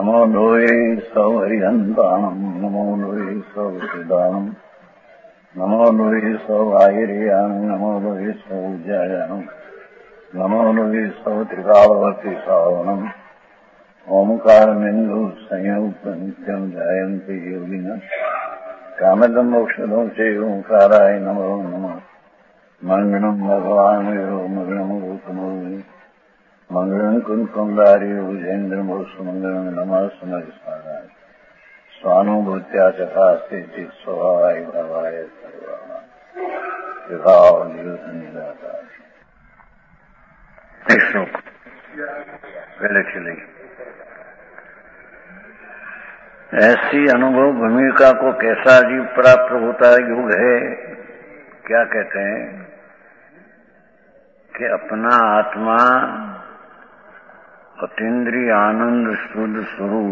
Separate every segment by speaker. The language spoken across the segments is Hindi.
Speaker 1: नमो लोये सौहरिहन्ताणम् नमो लोये सौहृदानम् नमो लोये सौभागिर्याम् नमो लोये सौज्यायाम् नमो लोये सौत्रिकालवती सावनम् ओंकारमिन्दु संयुक्त नित्यम् जायन्ति योगिनः कामदम् मोक्षदम् च ओंकाराय नमो नमः मङ्गलम् भगवान् यो मङ्गलम् रूपमोहि मंगलम कुंकुमधारी भुजेन्द्र सुमंगलम नमः सुमस्मराय स्वानुभूत्या चकास्ते चित स्वभावाय भवाय श्लोक पहले चले। ऐसी अनुभव भूमिका को कैसा जीव प्राप्त होता युग है। क्या कहते हैं कि अपना आत्मा अतीन्द्रिय आनंद शुद्ध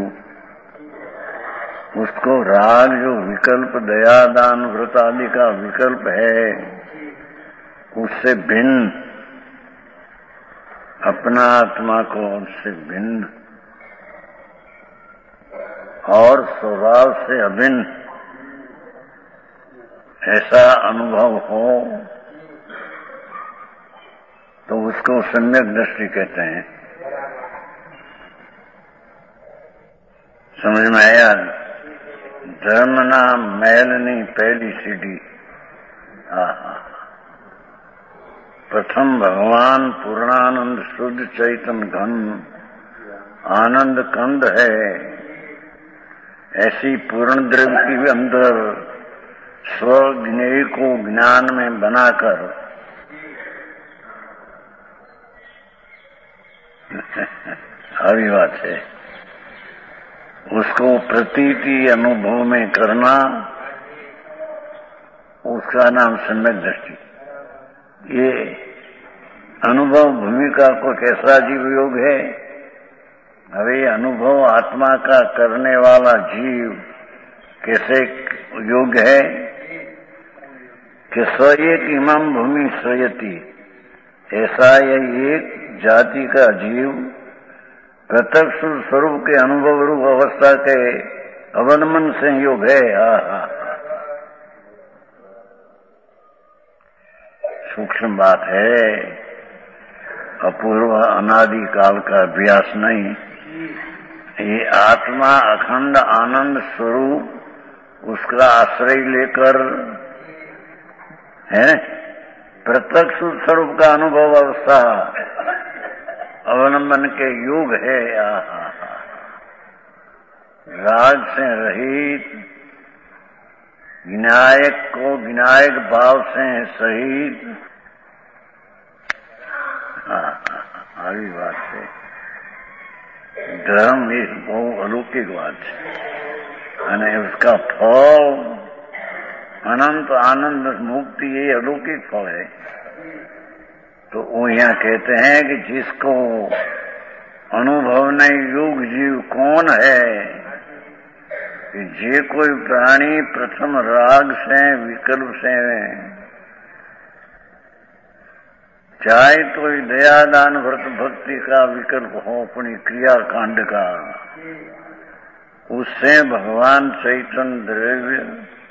Speaker 1: स्वरूप उसको राग जो विकल्प दया दान व्रत आदि का विकल्प है उससे भिन्न अपना आत्मा को उससे भिन्न और स्वभाव से अभिन्न ऐसा अनुभव हो तो उसको सम्यक दृष्टि कहते हैं। समझ में आया। धर्म नाम मैलनी पहली सीढ़ी। प्रथम भगवान पूर्णानंद शुद्ध चैतन्य घन आनंद कंद है। ऐसी पूर्ण द्रव्य के अंदर स्व ज्ञेय को ज्ञान में बनाकर हरी बात है उसको प्रतीति अनुभव में करना उसका नाम सम्यक दृष्टि। ये अनुभव भूमिका को कैसा जीव योग है। अरे अनुभव आत्मा का करने वाला जीव कैसे योग है कि स्वयं इमाम भूमि स्वयति ऐसा ये एक जाति का जीव प्रत्यक्ष स्वरूप के अनुभव रूप अवस्था के अवलंबन से योग है। सूक्ष्म बात है। अपूर्व अनादि काल का अभ्यास नहीं। ये आत्मा अखंड आनंद स्वरूप उसका आश्रय लेकर है प्रत्यक्ष स्वरूप का अनुभव अवस्था अवलंबन के योग है। राग से रहित विनायक को विनायक भाव से सहित आगे बात है। धर्म एक बहुत अलौकिक बात है અને उसका फल अनंत आनंद मुक्ति ये अलौकिक फल है। तो वो यहाँ कहते हैं कि जिसको अनुभव नहीं योग जीव कौन है कि जे कोई प्राणी प्रथम राग से विकल्प से चाहे तो दया दान व्रत भक्ति का विकल्प हो अपनी क्रिया कांड का उससे भगवान चैतन्य द्रव्य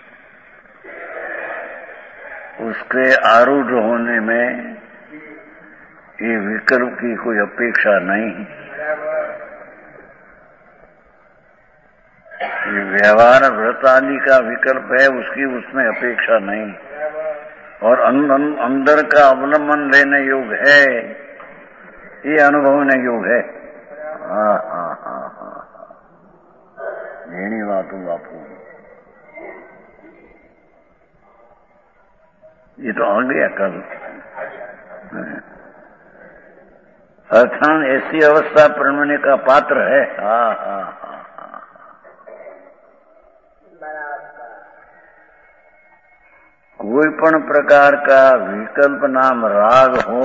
Speaker 1: उसके आरूढ़ होने में ये विकल्प की कोई अपेक्षा नहीं। ये व्यवहार व्रत आदि का विकल्प है उसकी उसमें अपेक्षा नहीं और अंदर का अवलंबन लेने योग है ये अनुभवने योग है। घणी वातों बापू ये तो आ गया कल। अर्थात ऐसी अवस्था परमने का पात्र है। कोई पण प्रकार का विकल्प नाम राग हो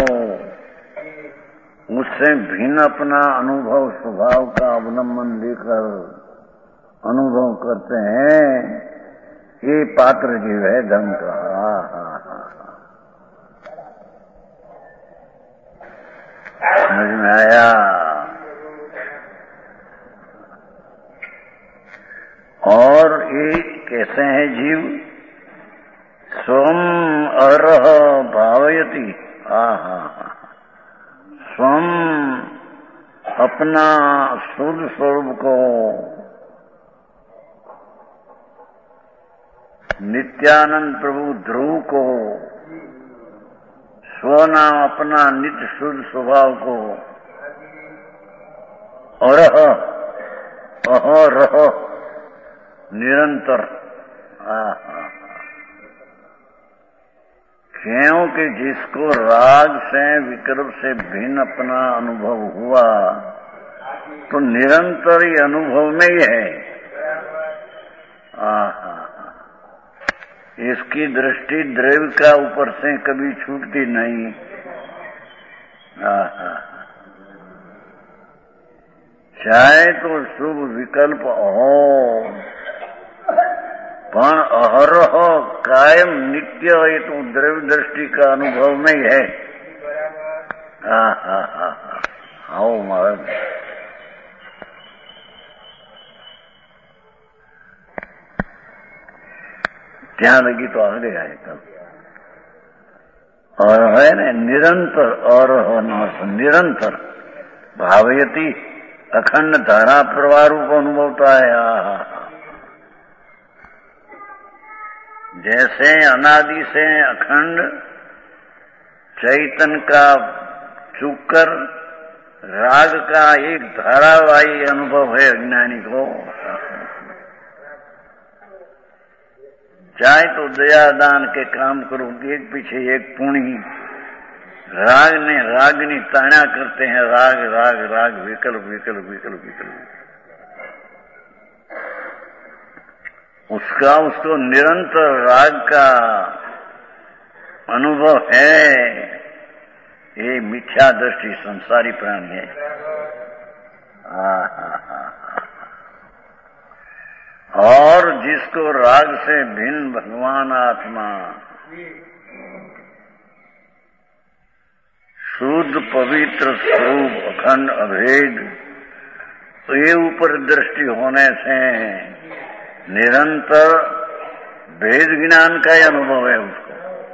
Speaker 1: उससे भिन्न अपना अनुभव स्वभाव का अवलंबन लेकर अनुभव करते हैं ये पात्र जीव है धर्म का। समझ में आया। कैसे है जीव? स्वम अरह भावयति। स्वम अपना शुद्ध स्वरूप को, नित्यानंद प्रभु ध्रुव को, स्वनाम अपना नित्य शुद्ध स्वभाव को, अरह अहरह निरंतर। क्योंकि जिसको राग से विकल्प से भिन्न अपना अनुभव हुआ तो निरंतर ही अनुभव में ही है। इसकी दृष्टि द्रव्य का ऊपर से कभी छूटती नहीं। चाहे तो शुभ विकल्प हो, पण अहरह कायम नित्य ये तो द्रव्य दृष्टि का अनुभव में ही है। आओ महाराज, ध्यान लगी तो आगे आए तब। और है ना निरंतर, और निरंतर भावयति, अखंड धारा प्रवाह रूप अनुभवता है। जैसे अनादि से अखंड चैतन्य का चुकर राग का एक धारावाही अनुभव है अज्ञानी को। चाहे तो दया दान के काम करो, एक पीछे एक पुण्य। रागनी ताना करते हैं, राग राग राग, विकल्प विकल्प विकल्प विकल्प। उसको निरंतर राग का अनुभव है। ये मिथ्या दृष्टि संसारी प्राणी है। और जिसको राग से भिन्न भगवान आत्मा, शुद्ध पवित्र स्वरूप अखंड अभेद, तो ये ऊपर दृष्टि होने से निरंतर भेद ज्ञान का ही अनुभव है उसको।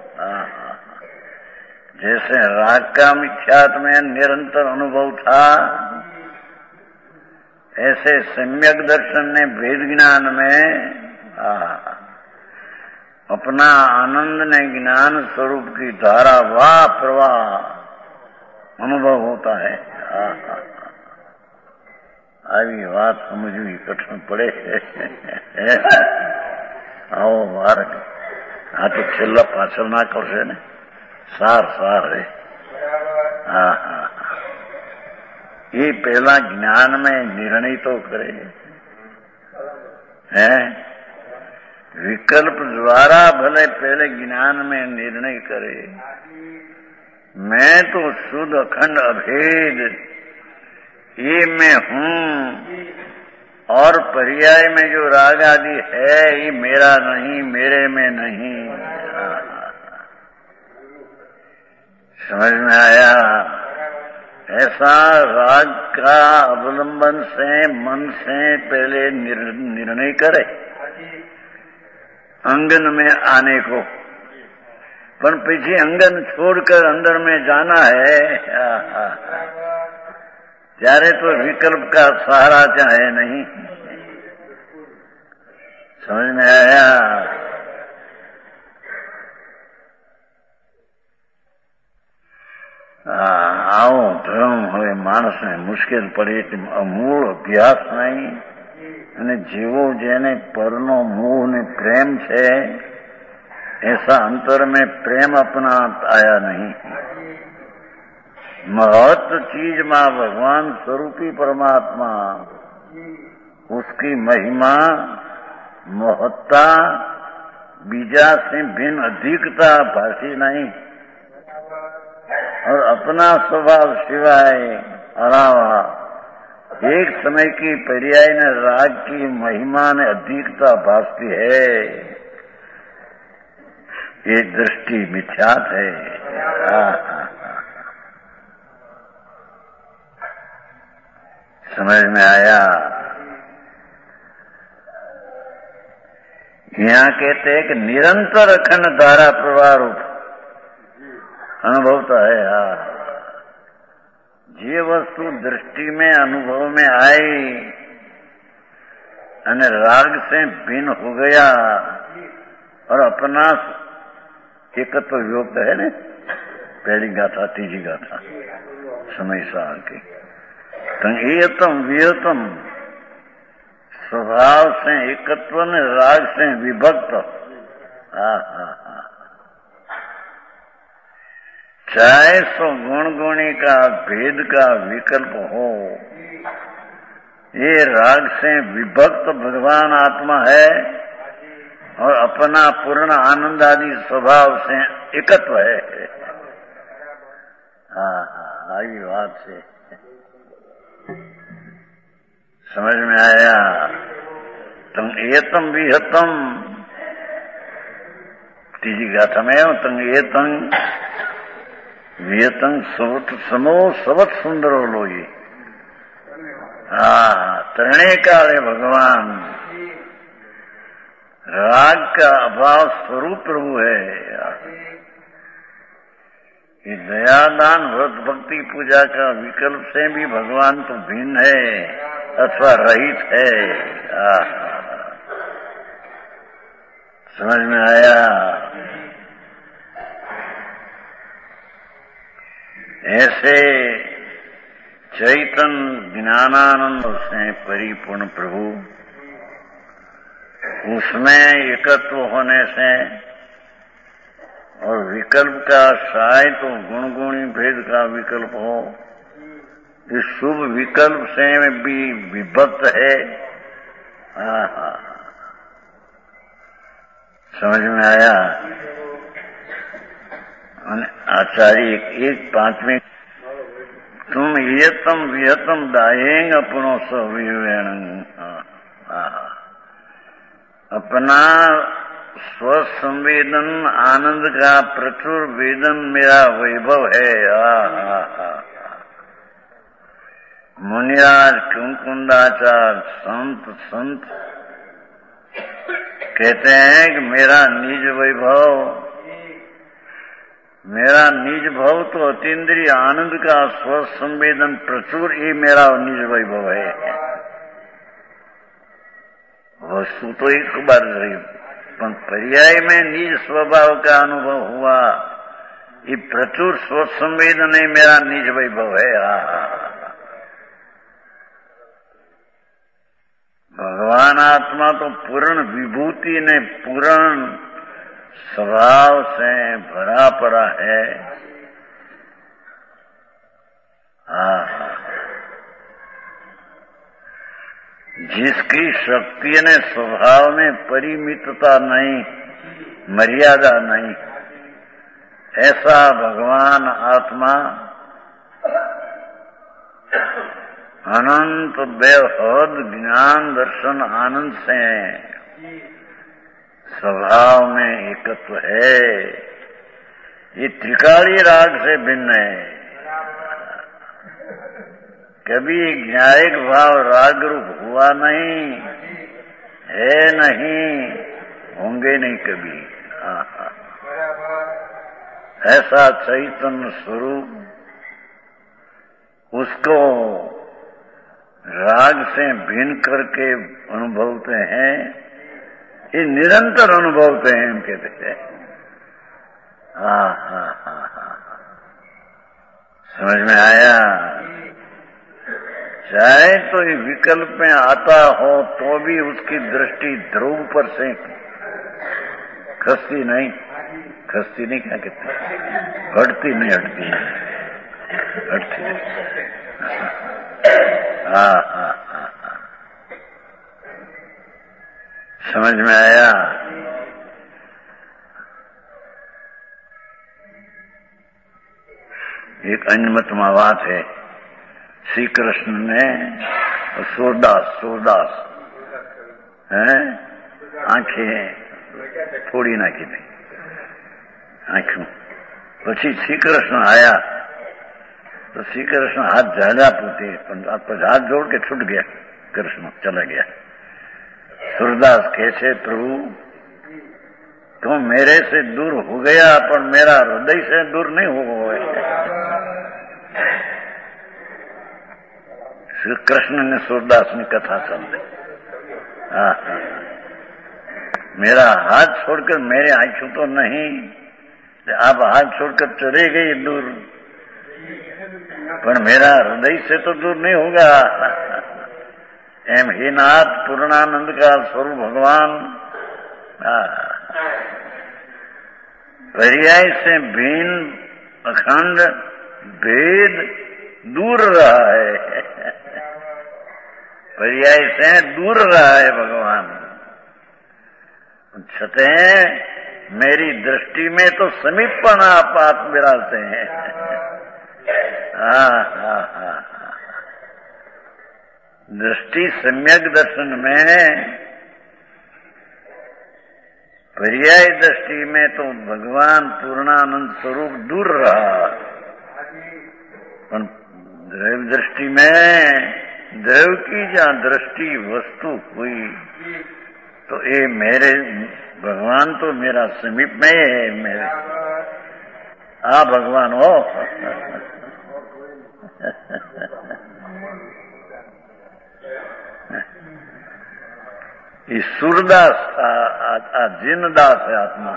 Speaker 1: जैसे राग का मिथ्यात्व में निरंतर अनुभव था, ऐसे सम्यक दर्शन ने भेद ज्ञान में अपना आनंद ने ज्ञान स्वरूप की धारा वाह प्रवाह अनुभव होता है। આવી વાત સમજવી કઠણ પડે। આવો માર્ગ આ તો છેલ્લા પાછળ ના કરશે ને, સાર રે। ये पहला ज्ञान में निर्णय तो करे है, विकल्प द्वारा भले पहले ज्ञान में निर्णय करे। मैं तो शुद्ध अखंड अभेद ये मैं हूँ, और पर्याय में जो राग आदि है ये मेरा नहीं, मेरे में नहीं। समझ में आया? ऐसा राग का अवलंबन से मन से पहले निर्णय करे अंगन में आने को, पर पीछे अंगन छोड़कर अंदर में जाना है। ત્યારે तो विकल्प का सहारा चाहे नहीं। समझ में आया? આવો ધર્મ હવે માણસને મુશ્કેલ પડે એટલે મૂળ અભ્યાસ નહીં, અને જેવો જેને પરનો મોહ ને પ્રેમ છે ऐसा अंतर में प्रेम अपना आया नहीं। महत्व चीज मां भगवान स्वरूपी परमात्मा, उसकी महिमा महत्ता बीजा से भिन्न अधिकता भाषी नहीं, और अपना स्वभाव सिवाय अलावा एक समय की पर्याय ने राग की महिमा ने अधिकता भासती है। ये दृष्टि मिथ्यात है। समझ में आया? यहाँ कहते हैं कि निरंतर अखंड धारा प्रवाह रूप अनुभव तो है। हाँ, જે વસ્તુ दृष्टि में अनुभव में आई અને राग से भिन्न हो गया और अपना एकत्व योग है ने पहली गाथा तीजी गाथा समय साल की एतम विहतम स्वभाव से एकत्व ने राग से विभक्त। चाहे सो गुण गुणी का भेद का विकल्प हो, ये राग से विभक्त भगवान आत्मा है और अपना पूर्ण आनंद आदि स्वभाव से एकत्व है। हाँ, आई बात से समझ में आया। तुम एतम विहतम तीजी गाथा में हो, तुम एतम विहतम सबत समो सबत सुंदर हो लो ये। तृणे काले भगवान राग का अभाव स्वरूप प्रभु है। ये दयादान व्रत भक्ति पूजा का विकल्प से भी भगवान तो भिन्न है अथवा रहित है। समझ में आया। ऐसे चैतन्य ज्ञानानंद से परिपूर्ण प्रभु, उसमें एकत्व होने से और विकल्प का शायद तो गुण गुणी भेद का विकल्प हो, इस शुभ विकल्प से भी विभक्त है। समझ में आया। आचार्य एक पांचवें तुम येतम विहतम दायेंग अपनो सविवेण। अपना स्वसंवेदन आनंद का प्रचुर वेदन मेरा वैभव है। मुनिराज कुंकुंदाचार्य संत कहते हैं कि मेरा निज वैभव, मेरा निज भव तो अतीन्द्रिय आनंद का स्व संवेदन प्रचुर, ये मेरा निज वैभव है। वस्तु तो एक बार रही, पर पर्याय में निज स्वभाव का अनुभव हुआ, ये प्रचुर स्व संवेदन ही मेरा निज वैभव है। भगवान आत्मा तो पूर्ण विभूति ने पूर्ण स्वभाव से भरा पड़ा है। जिसकी शक्ति ने स्वभाव में परिमितता नहीं, मर्यादा नहीं, ऐसा भगवान आत्मा अनंत बेहद ज्ञान दर्शन आनंद से स्वभाव में एकत्व है। ये त्रिकाली राग से भिन्न है। कभी ज्ञायक भाव राग रूप हुआ नहीं है, नहीं होंगे नहीं कभी। ऐसा चैतन्य स्वरूप, उसको राग से भिन्न करके अनुभवते हैं, ये निरंतर अनुभवते हैं हम कहते हैं। समझ में आया। चाहे तो ये विकल्प में आता हो तो भी उसकी दृष्टि ध्रुव पर से खसती नहीं, खसती नहीं, क्या कहते, हटती नहीं, हटती नहीं, हटती नहीं। समझ में आया। एक अन्यतमा बात है, श्री कृष्ण ने सूरदास हैं आंखें फोड़ी नाखी थी आंखों। પછી श्री कृष्ण आया तो श्री कृष्ण हाथ झाला पूछे, हाथ जोड़ के छूट गया, कृष्ण चला गया। सूरदास कैसे प्रभु तो मेरे से दूर हो गया, पर मेरा हृदय से दूर नहीं हो गया। श्री कृष्ण ने सूरदास ने कथा समझी। मेरा हाथ छोड़कर, मेरे आंखों तो नहीं, आप हाथ छोड़कर चले गए दूर, पर मेरा हृदय से तो दूर नहीं होगा। एम ही नाथ पूर्णानंद का स्वरूप भगवान पर्याय से भिन्न अखंड भेद दूर रहा है, पर्याय से दूर रहा है भगवान। छतें मेरी दृष्टि में तो समीपन आप विराजते हैं। दृष्टि सम्यक दर्शन में, पर्याय दृष्टि में तो भगवान पूर्णानंद स्वरूप दूर रहा, पर द्रव्य दृष्टि में, द्रव्य की जहाँ दृष्टि वस्तु हुई, तो ये मेरे भगवान तो मेरा समीप में है। मेरे भगवान हो। ये सूरदास जिनदास है आत्मा,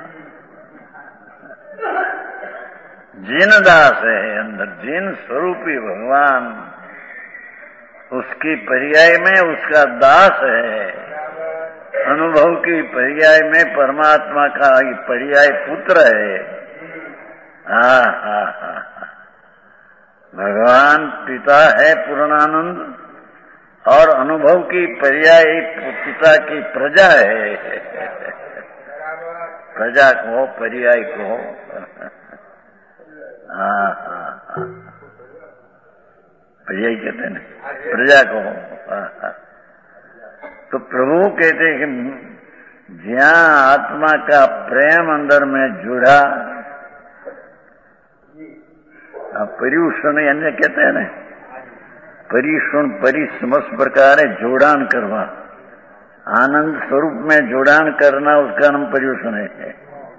Speaker 1: जिनदास है अंदर, जिन स्वरूपी भगवान, उसकी पर्याय में उसका दास है। अनुभव की पर्याय में परमात्मा का पर्याय पुत्र है। भगवान पिता है पूर्णानंद, और अनुभव की पर्याय पिता की प्रजा है। प्रजा को, पर्याय को, पर्याय कहते हैं, प्रजा को। तो प्रभु कहते हैं कि जहाँ आत्मा का प्रेम अंदर में जुड़ा, परिउषण अन्य कहते हैं ना, परिषण परिसमस प्रकार जोड़ान करवा, आनंद स्वरूप में जोड़ान करना, उसका नाम परिउषण है।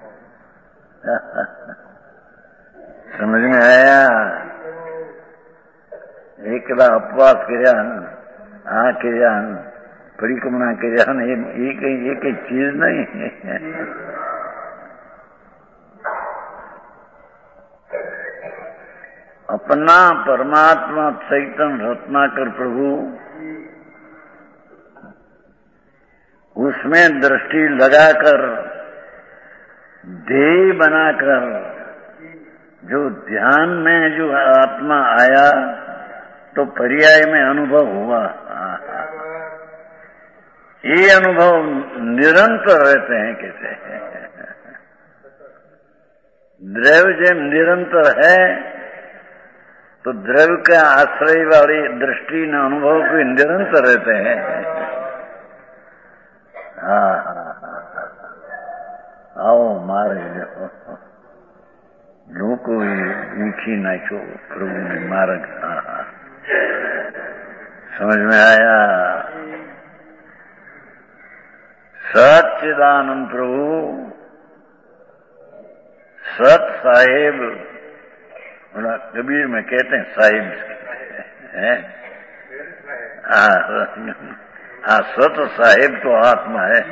Speaker 1: समझ में आया? एकला अपवास કર્યા, કર્યા, પરિક્રમણા કર્યા, ये कई चीज नहीं है। अपना परमात्मा चैतन्य रत्नाकर प्रभु, उसमें दृष्टि लगाकर, ध्येय बनाकर, जो ध्यान में जो आत्मा आया, तो पर्याय में अनुभव हुआ। ये अनुभव निरंतर रहते हैं। कैसे द्रव्य जब निरंतर है, तो द्रव्य का आश्रय वाली दृष्टि न अनुभव भी निरंतर रहते हैं। आओ मारे लोको मीठी नाचो प्रभु ने मार्ग। समझ में आया? सच्चिदानंद प्रभु, सत साहेब, कबीर में कहते हैं साहिब है। सत साहेब तो आत्मा है।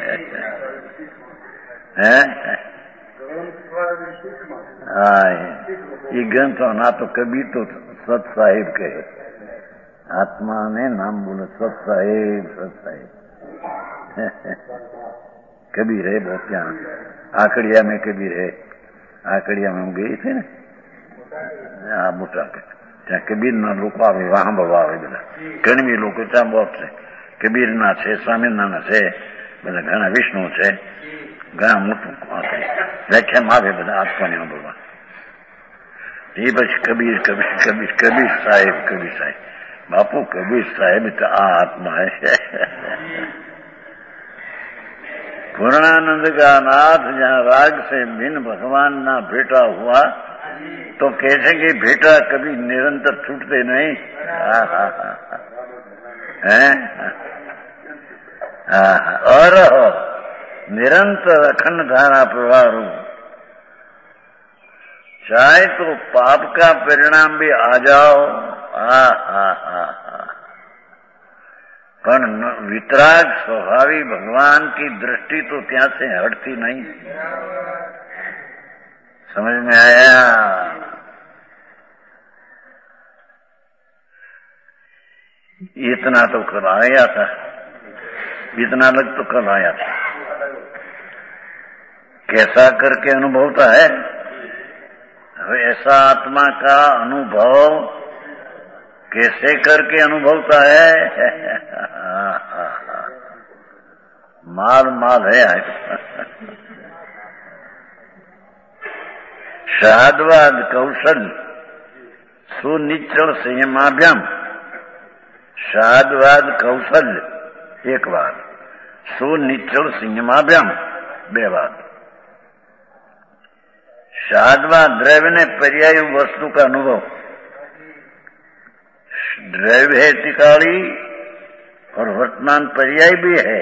Speaker 1: ये ग्रंथ ना तो कबीर तो सत साहेब कहे, आत्मा ने नाम बोले सत साहेब, सत साहेब। कबीर है बहुत, यहाँ आकड़िया में कबीर है। आकड़िया में हम गए थे ना, મોટા ત્યાં કબીરના લોકો આવે, વાહંભળવા આવે બધા. ઘણી લોકો ત્યાં બહુ છે, કબીરના છે, સ્વામિનારાયણ છે, બધા ઘણા વિષ્ણુ છે, ઘણા મોટું વ્યાખ્યામાં આવે બધા આત્માને સાંભળવા. એ પછી કબીર કબીર કબીર કબીર સાહેબ, કબીર સાહેબ. બાપુ કબીર સાહેબ તો આ આત્मा है। पूर्णानंद का नाथ जहाँ राग से भिन्न भगवान ना भेटा हुआ, तो कैसे कि भेटा कभी निरंतर छूटते नहीं हैं। और निरंतर अखंड धारा प्रवाह रूप, चाहे तो पाप का परिणाम भी आ जाओ, पर वितराग स्वभावी भगवान की दृष्टि तो ત્યાં से हटती नहीं। समझ में आया? इतना तो कल आया था, इतना लग तो कल आया था। कैसा करके अनुभवता है? ऐसा आत्मा का अनुभव कैसे करके अनुभवता है? माल माल है। शाद्वाद कौशल सुनिश्चल संयमाभ्याम, शाद्वाद कौशल्य एक बार, सुनिश्चल संयमाभ्याम बे बार। शाद्वा द्रव्य ने पर्यायी वस्तु का अनुभव, द्रव्य है त्रिकाली और वर्तमान पर्याय भी है,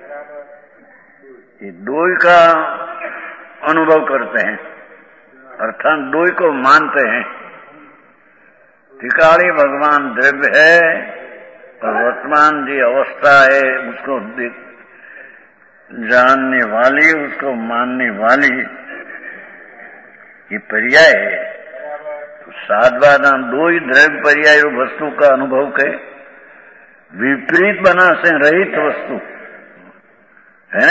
Speaker 1: ये दो का अनुभव करते हैं, अर्थात दो को मानते हैं। त्रिकाली भगवान द्रव्य है और वर्तमान जी अवस्था है, उसको जानने वाली, उसको मानने वाली, ये पर्याय है। तो साधवादा दो ही द्रव्य पर्याय वस्तु का अनुभव के विपरीत बना से रहित वस्तु है।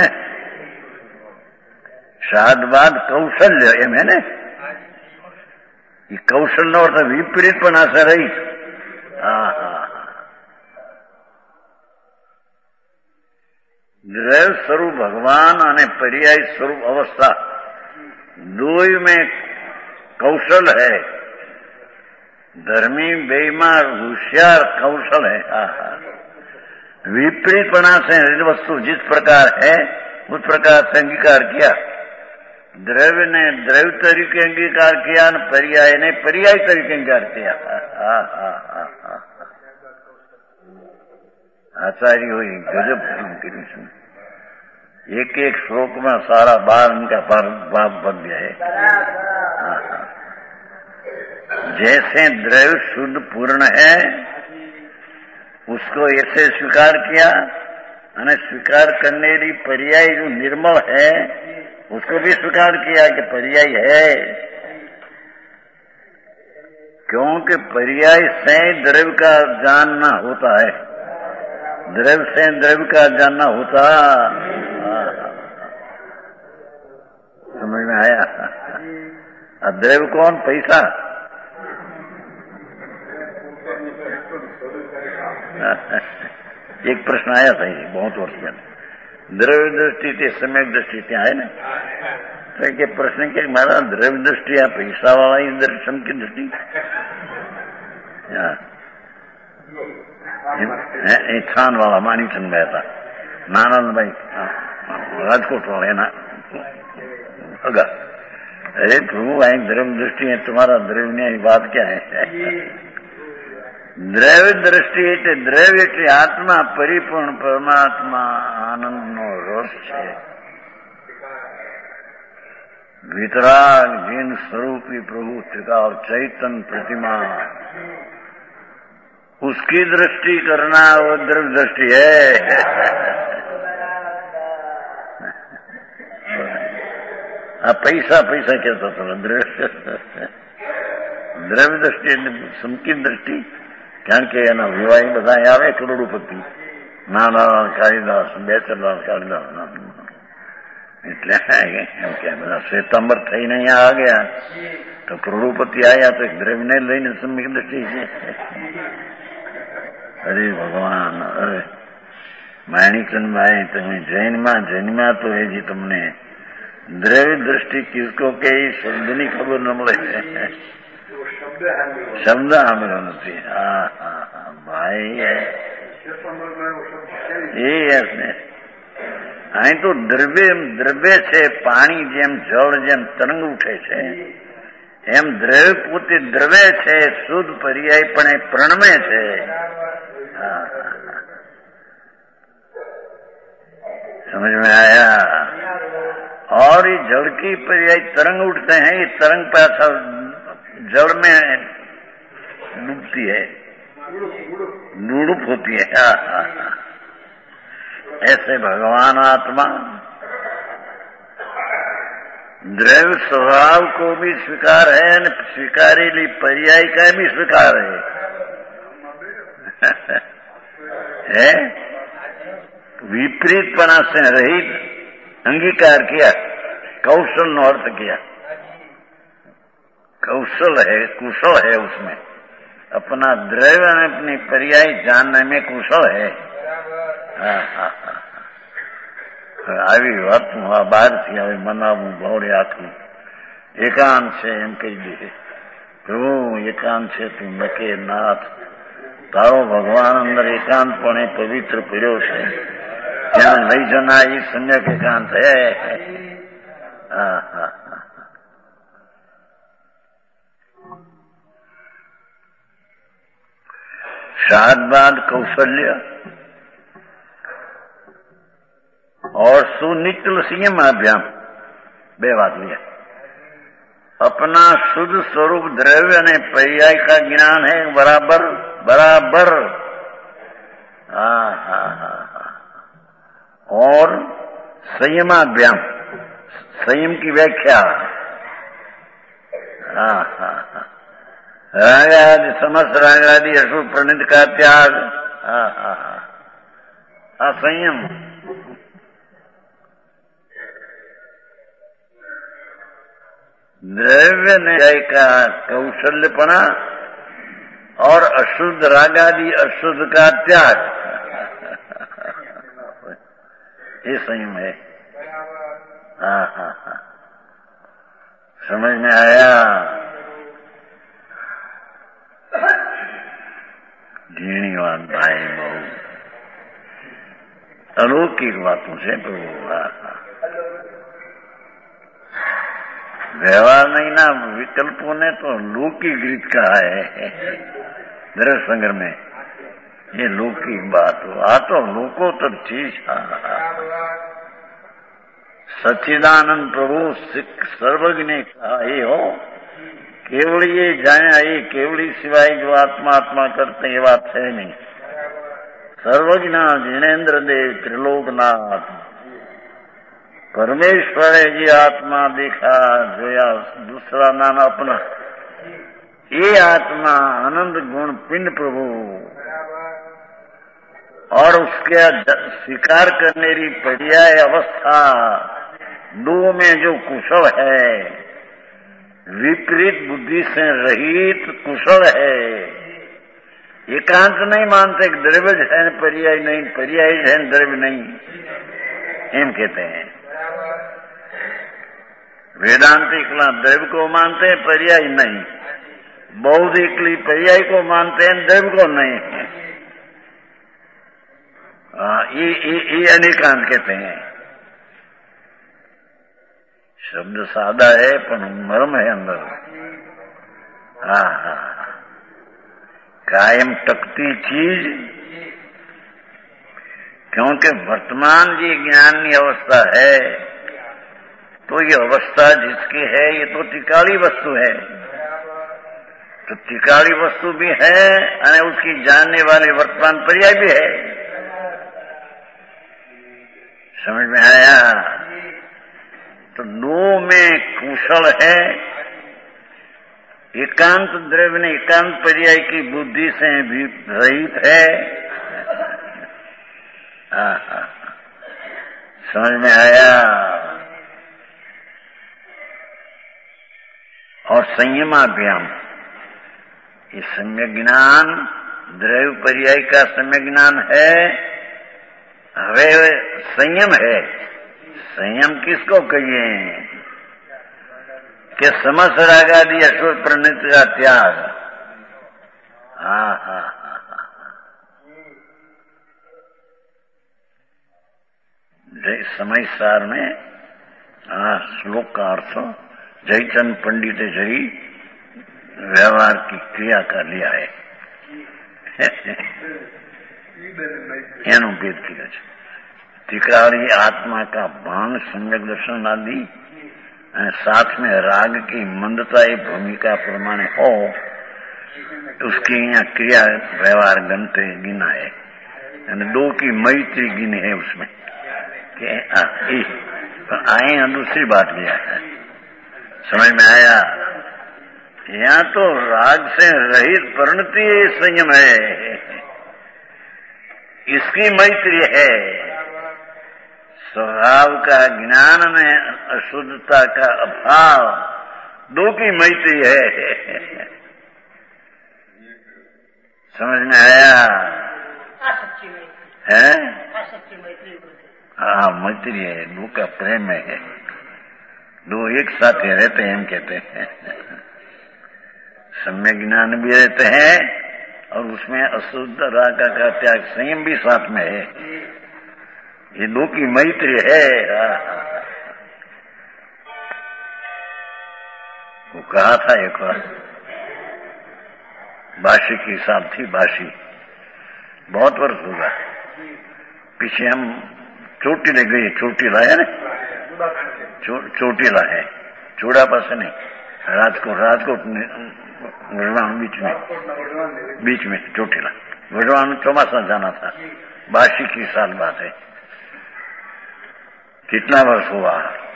Speaker 1: साधवाद कौशल्य एम है ने, ये कौशल નો અર્થ વિપરીત પણ આશે રહી। દ્રવ્ય સ્વરૂપ ભગવાન અને પર્યાય સ્વરૂપ અવસ્થા दोई में कौशल है। धर्मी बेईमान होशियार कौशल है। विपरीतपना से वस्तु जिस प्रकार है उस प्रकार से अंगीकार किया। द्रव्य ने द्रव्य तरीके अंगीकार किया, न पर्याय ने पर्याय तरीके अंगीकार किया। आचार्य हुई गजब की, एक एक श्लोक में सारा बार इनका बाप बन गया है। जैसे द्रव्य शुद्ध पूर्ण है उसको ऐसे स्वीकार किया, और स्वीकार करने की पर्याय जो निर्मल है उसको भी स्वीकार किया कि पर्याय है, क्योंकि पर्याय से द्रव्य का जानना होता है, द्रव्य से द्रव्य का जानना होता। समझ में आया? द्रव्य कौन? पैसा। एक प्रश्न आया था ये बहुत वर्ष पहले, द्रव्य दृष्टि थी सम्यक दृष्टि ત્યાં है ना, तो के प्रश्न के मारा द्रव्य दृष्टि आ पैसा वाला ही दर्शन की दृष्टि छान वाला मानीचंद में था, नानंद भाई राजकोट वाले ना अगर, अरे प्रभु आई द्रव्य दृष्टि है, तुम्हारा द्रव्य न्याय बात क्या है? દ્રવ્ય દ્રષ્ટિ એટલે દ્રવ્ય એટલે આત્મા, પરિપૂર્ણ પરમાત્મા આનંદનો રસ છે। વિતરાગ જીન સ્વરૂપી પ્રભુ ત્રિકાલ चैतन्य प्रतिमा, उसकी दृष्टि करना वो द्रव्य दृष्टि है। पैसा पैसा कहता था द्रव्य दृष्टि समकी दृष्टि, કારણ કે એના વિવાહી બધા આવે કરોડોપતિ, નાના કાળીદાસ, બેચરલાલ કાળીદાસ, એટલે એમ કે બધા શ્વેતાંબર થઈને અહીંયા આ ગયા તો કરોડોપતિ આવ્યા તો એક દ્રવ્યને લઈને સમ્યક દ્રષ્ટિ છે। અરે ભગવાન, અરે માણિકચંદભાઈ તમે જૈનમાં તો હજી તમને દ્રવ્ય દ્રષ્ટિ કિસકો કે શબ્દની ખબર ન મળે, શબ્દ સાંભળ્યો નથી। ભાઈ એ અહીં તો દ્રવ્ય છે, પાણી જેમ જળ જેમ તરંગ ઉઠે છે એમ દ્રવ્ય પોતે દ્રવ્ય છે, શુદ્ધ પર્યાયપણે પ્રણમે છે। સમજ में आया? और ये जड़ की पर्याय तरंग उठते हैं, ये तरंग पैसा जड़ में डूबती है, लुढ़ुप होती है। ऐसे भगवान आत्मा द्रव्य स्वभाव को भी स्वीकार है, स्वीकारेली पर्याय का भी स्वीकार है विपरीतपना से रहित अंगीकार किया, कौशल नो अर्थ किया। कौशल है, कुशल है, उसमें अपना द्रव्य ने अपनी पर्याय जानने में कुशल है। આવી વાત બહારથી આવે મનાવું ભોળે આખું એકાંત છે એમ કહી દે, પ્રભુ એકાંત છે તું નકે નાથ, તારો ભગવાન અંદર એકાંતપણે પવિત્ર પડ્યો છે, ત્યાં લઈ જના એ સમ્યક એકાંત હે। शाद बाद कौशल्य और सुनिचल संयम अभ्याम बे बात लिया। अपना शुद्ध स्वरूप द्रव्य ने पर्याय का ज्ञान है बराबर बराबर। और संयमाभ्याम, संयम की व्याख्या, रागादि समस्त रागादि अशुभ प्रणित का त्याग, असंयम। द्रव्य न्याय का कौशल्यपना और अशुद्ध रागादि अशुद्ध का त्याग, ये संयम है। समझ में आया? जीणीवान भाई बहु अलौकिक बातों से प्रभु व्यवहार नहीं ना, विकल्पों ने तो लौकिक रीत कहा है द्रव्य संग्रह में, ये लौकिक बात हो। आ तो लोको तब चीज सच्चिदानंद प्रभु सर्वज्ञ ने कहा ये हो, केवल ये जाया, ये केवली सिवाय जो आत्मा आत्मा करते ये बात है नहीं। सर्वज्ञ जिनेन्द्र देव त्रिलोकनाथ परमेश्वर है जी, आत्मा देखा जोया दूसरा नाम अपना, ये आत्मा आनंद गुण पिंड प्रभु, और उसके स्वीकार करने की पर्याय अवस्था दो में जो कुशल है, विपरीत बुद्धि से रहित कुशल है। एकांत नहीं मानते, द्रव्य है पर्याय नहीं, पर्याय है द्रव्य नहीं, एम कहते हैं। वेदांतिकला द्रव्य को मानते हैं, पर्याय नहीं। बौद्धिकली पर्याय को मानते हैं, द्रव्य को नहीं। ये अनेकांत कहते हैं। शब्द सादा है पर मर्म है अंदर। कायम टकती चीज, क्योंकि वर्तमान जी ज्ञान की अवस्था है, तो ये अवस्था जिसकी है ये तो टिकाली वस्तु है, तो टिकाली वस्तु भी है और उसकी जानने वाले वर्तमान पर्याय भी है। समझ में आया? तो दो में कुशल है, एकांत द्रव्य ने एकांत पर्याय की बुद्धि से भी रहित है। समझ में आया? और संयमाभ्याम, ये सम्यक ज्ञान द्रव्य पर्याय का सम्यक ज्ञान है। हवे संयम है। संयम किसको कहिए कि समस्त रागादि अशुभ प्रणित का त्याग। जय समय सार में श्लोक का अर्थ जयचंद पंडित जय व्यवहार की क्रिया कर लिया है। એનું ભેદ કર્યો છે। तिकराड़ी आत्मा का भान, सम्यक दर्शन आदि, साथ में राग की मंदता ये भूमिका प्रमाण हो तो उसकी यहाँ क्रिया व्यवहार गणते गिना है, यानी दो की मैत्री गिनी है उसमें कि आए यहाँ दूसरी बात लिया है। समझ में आया? यहाँ तो राग से रहित परिणति संयम है, इसकी मैत्री है। स्वभाव का ज्ञान में अशुद्धता का अभाव, दो की मैत्री है। समझ में आया? है? हाँ, मैत्री है, दो का प्रेम है, दो एक साथ ही रहते हैं, हम कहते हैं। सम्यक ज्ञान भी रहते हैं और उसमें अशुद्ध राग का त्याग संयम भी साथ में है। ये दो की मैत्री है। वो कहा था एक बार, बाशी की साहब थी, बाशी बहुत वर्ष होगा, पीछे हम चोटी ले गई, चोटी लाया ना, चोटी लाए, चूड़ा पास नहीं, राजकोट वजवान बीच में चोटीला, वजवान चौमासा जाना था, बाशी की साल बात है। कितना वर्ष हुआ?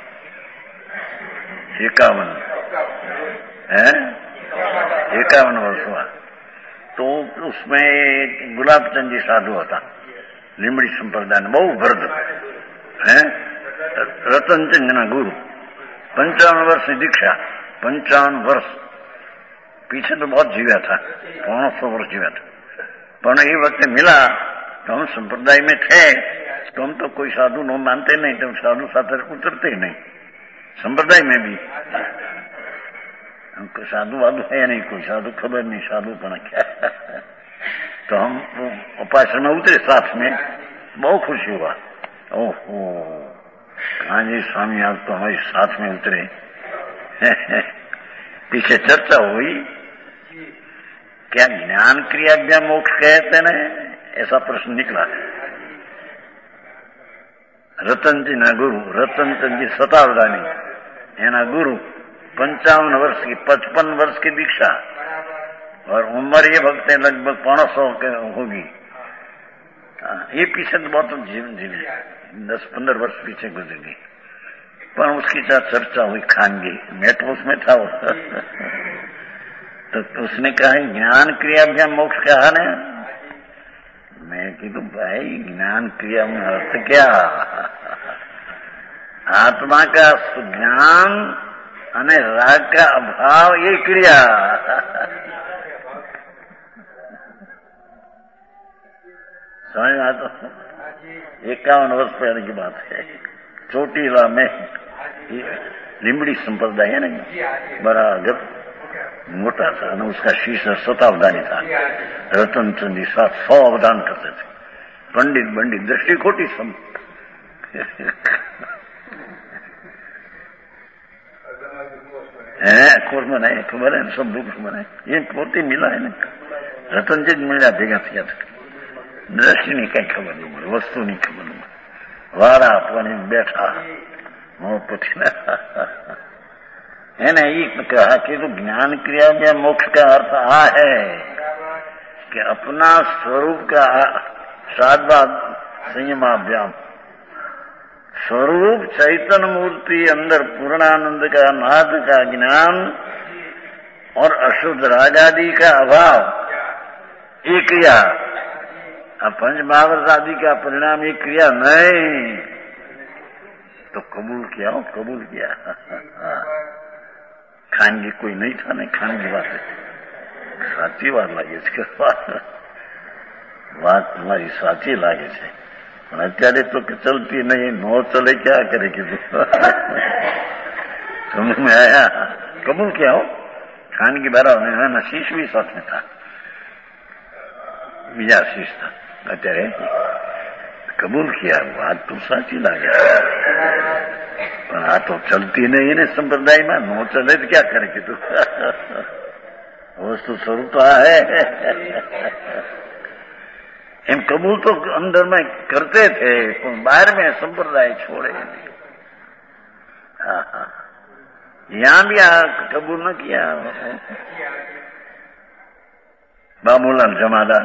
Speaker 1: 51 है, 51 वर्ष हुआ। तो उसमें गुलाब चंद जी साधु होता, लिमड़ी संप्रदाय में, बहु वृद्ध है, रतन चंद ना गुरु, 55 वर्ष की दीक्षा, 55 वर्ष। पीछे तो बहुत जीव्या था, 500 वर्ष जीव्या था, पर ये वक्त मिला तो हम संप्रदाय में थे, तो हम तो कोई साधु न मानते नहीं, तो साधु साथ उतरते ही नहीं, संप्रदाय में भी हमको साधु वाधु है नहीं, कोई साधु खबर नहीं, साधु पना क्या। तो हम उपासना में उतरे साथ में, बहुत खुशी हुआ। ओहो, हाँ जी स्वामी, आज तो हमारे साथ में उतरे। पीछे चर्चा हुई, क्या ज्ञान क्रिया क्या मोक्ष कहते ना, ऐसा प्रश्न निकला। रतन जी ना गुरु, रतन चंद जी शतावधानी एना गुरु, 55 वर्ष की, 55 वर्ष की दीक्षा, और उम्र ये भक्त लगभग 500 होगी। ये पीछे तो बहुत जीवन जीवे, 10-15 वर्ष पीछे गुजर गई, पर उसकी साथ चर्चा हुई, खानगी मैं तो उसमें था वो। तो उसने कहा ज्ञान क्रिया भी मोक्ष कहा ना। मैं कीधु भाई ज्ञान क्रिया में अर्थ क्या? आत्मा का ज्ञान અને રાગ का अभाव, ये क्रिया। समझ में आता? 51 वर्ष पहले की बात है, चोटीला में लिमड़ी संप्रदाय है ना, बड़ा जब मोटा था ना, उसका शीश शतावधानी था, रतन चंद जी 100 अवदान करते थे, पंडित दृष्टि खोटी सब। कोर्स बनाए, खबर है सब दुख बनाए, ये पोते मिला है ना, रतन जी मिला भेगा थया था, दृष्टि नहीं कई खबर नहीं મળે, वस्तु नहीं खबर नहीं મળે, वारा अपने बैठा मोह पछिना है ना। ये कहा कि तो ज्ञान क्रिया में मोक्ष का अर्थ आ है कि अपना स्वरूप का साधवा संयमाभ्याम, स्वरूप चैतन्य मूर्ति अंदर पूर्णानंद का नाद का ज्ञान और अशुद्ध रागादि का अभाव, ये क्रिया। अब पंच महावर्ष आदि का परिणाम ये क्रिया नहीं, तो कबूल किया हो, कबूल किया। खानगी कोई नहीं था नहीं, खानगी बात है, साची बात लागे છે, વાત તમારી સાચી લાગે છે, પણ અત્યારે તો ચલતી नहीं, नो चले क्या करे कीधु। समझ में आया? कबूल किया हो, खानगी बराबर ना, शीश भी साथ में था, बीजा शीश था, અત્યારે कबूल किया, बात तो साची लागे, પણ આ તો ચલતી નહીં ને સંપ્રદાયમાં, નો ચલે તો क्या करे कीधु। वस्तु स्वरूप तो है। એમ કબૂલ તો અંદર में करते थे પણ બહાર में संप्रदाय छोड़े नहीं। हाँ हाँ, यहाँ भी कबूल न किया। बाबूलाल जमादार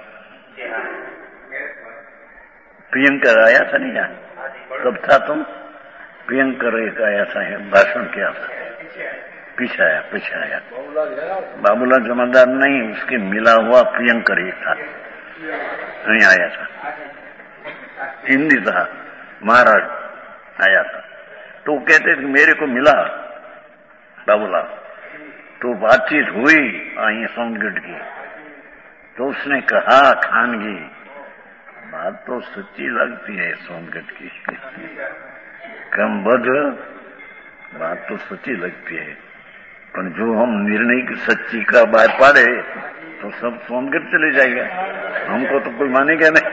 Speaker 1: प्रियंकर आया था नहीं यहाँ, कब था तुम? प्रियंकर एक आया था, भाषण किया था, पीछे आया। बाबूलाल जमादार नहीं, उसके मिला हुआ प्रियंकर ही था, नहीं आया था। हिंदी था, महाराज आया था। तो कहते थे मेरे को मिला बाबूलाल, तो बातचीत हुई आई सोनगढ़ की, तो उसने कहा खानगी बात तो सच्ची लगती है सोनगढ़ की, क्रमबद्ध बात तो सच्ची लगती है, पर जो हम निर्णय की सच्ची का बाहर पाड़े तो सब सोनगढ़ चले जाएगा, हमको तो कोई मानेगा नहीं।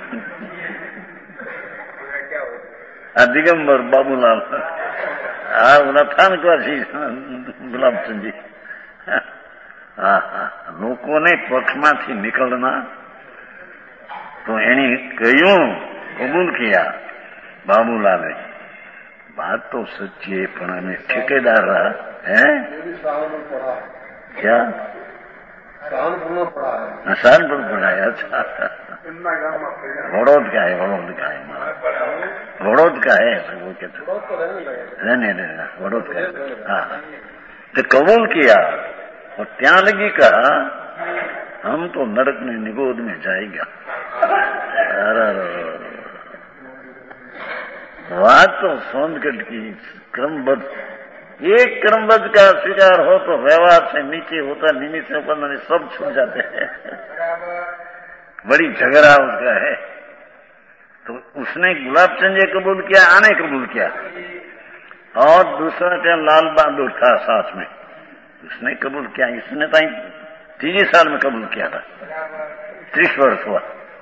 Speaker 1: दिगंबर बाबूलाल નથાનકવાસી ગુલાબચંદજી, હા હા, લોકોને પક્ષમાંથી નીકળના તો એને કહ્યું, કબૂલ કિયા बाबूलाल, बात तो सच्ची है पर हमें ठेकेदार रहा है क्या? सहारनपुर पढ़ाया। अच्छा, वड़ोद का है, वड़ोद का है वो कहते रहने वड़ोद का है। हाँ, तो कबूल किया और त्या लगी कहा हम तो नरक में निगोद में जाएगा। बात तो सोनगढ़ की क्रमबद्ध, एक क्रमबद्ध का स्वीकार हो तो व्यवहार से नीचे होता, निमित्त से ऊपर सब छूट जाते हैं। बड़ी झगड़ा उसका है। तो उसने गुलाबचंद जी कबूल किया, आने कबूल किया, और दूसरा टाइम लाल बहादुर था साथ में, उसने कबूल किया। इसने तो 3 साल में कबूल किया था, 30 वर्ष हुआ।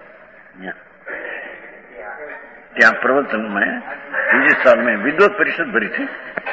Speaker 1: ત્યાં પ્રવચન में 3 साल में विद्वत परिषद भरी थी,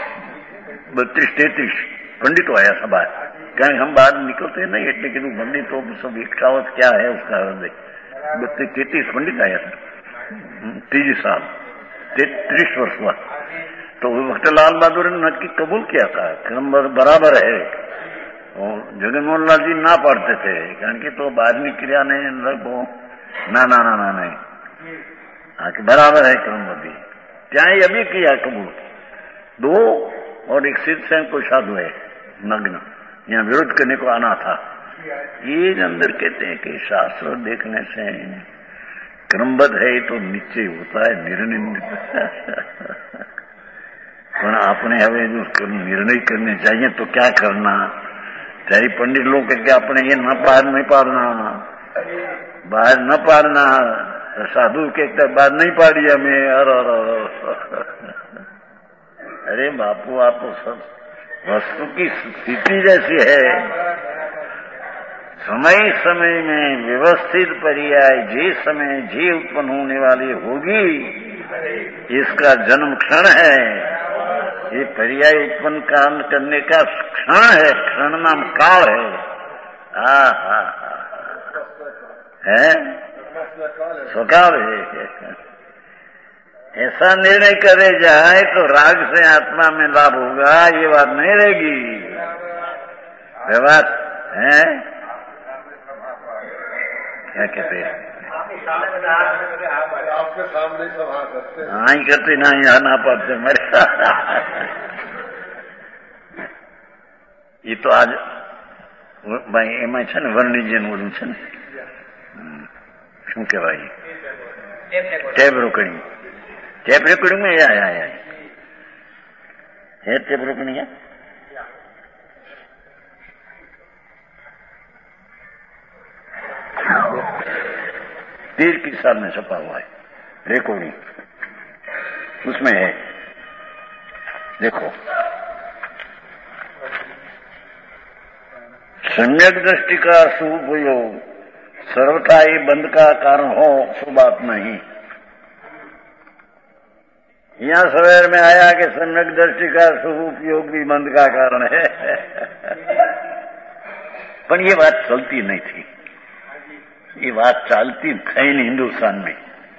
Speaker 1: 32-33 पंडितों आया था बाहर, कारण हम बाहर निकलते नहीं, એટલે કીધું पंडितों सब इकठावत क्या है उसका हृदय। 32-33 पंडित आया था, 3 साल, 30 वर्ष हुआ। तो उस वक्त लाल बहादुर ने नक्की कबूल किया था, क्रम बराबर है। और जगनमोहन लाल जी ना पाड़ते थे, कारण कि तो बाहरनी क्रिया ने लगभग ना नहीं, कि बराबर है क्रमबद्ध। क्या अभी किया कबूल 2, और एक सिद्ध सेन को साधु है नग्न, यहाँ विरोध करने को आना था। ये अंदर कहते हैं कि शास्त्र देखने से क्रमबद्ध है तो नीचे होता है निर्णय। पर आपने हमें जो निर्णय करने चाहिए तो क्या करना चाहिए? पंडित लोग कहते अपने ये न बाहर नहीं पाड़ना, साधु के बात नहीं पाड़ी हमें। अरे बापू, आप तो सब वस्तु की स्थिति जैसी है, समय समय में व्यवस्थित पर्याय जिस समय जी उत्पन्न होने वाली होगी, इसका जन्म क्षण है। ये पर्याय उत्पन्न करने का क्षण है, क्षण नाम काल है। है स्वकाल है। ऐसा निर्णय करे जाए तो राग से आत्मा में लाभ होगा, ये बात नहीं रहेगी। व्यवहार है क्या कहते हैं? आपके सामने सब हाँ करते, हाँ ही करते ना, यहाँ ना पाते मेरे। ये तो आज भाई એમાં છે ને વર્ણિજન ઓલું છે ને, શું કહેવાય, ટેપ રેકોર્ડિંગ में आया है टेप रेकॉर्डिंग है। तीर की साल में छपा हुआ है रिकॉर्डिंग, उसमें है देखो, सम्यक दृष्टि का सुपयोग सर्वथा ही बंद का कारण हो, सो बात नहीं। यहाँ सवेर में आया कि सम्यक दृष्टि का सुपयोग भी बंद का कारण है। पर ये बात चलती नहीं थी, ये बात चालती है नहीं हिंदुस्तान में।